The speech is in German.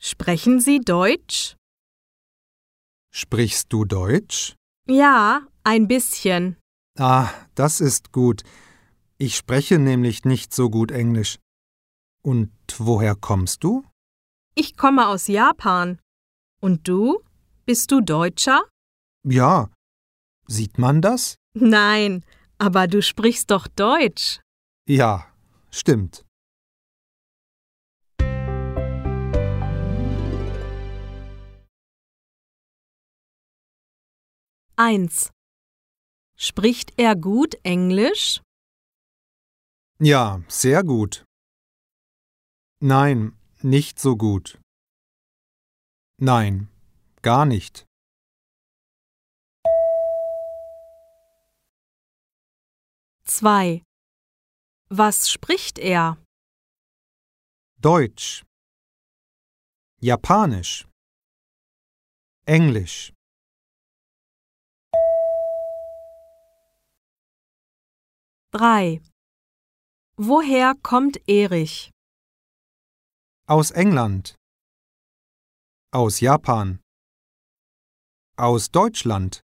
Sprechen Sie Deutsch? Sprichst du Deutsch? Ja, ein bisschen. Ah, das ist gut. Ich spreche nämlich nicht so gut Englisch. Und woher kommst du? Ich komme aus Japan. Und du? Bist du Deutscher? Ja. Sieht man das? Nein, aber du sprichst doch Deutsch. Ja, stimmt. Eins. Spricht er gut Englisch? Ja, sehr gut. Nein, nicht so gut. Nein, gar nicht. 2. Was spricht er? Deutsch. Japanisch. Englisch. 3. Woher kommt Erich? Aus England. Aus Japan. Aus Deutschland.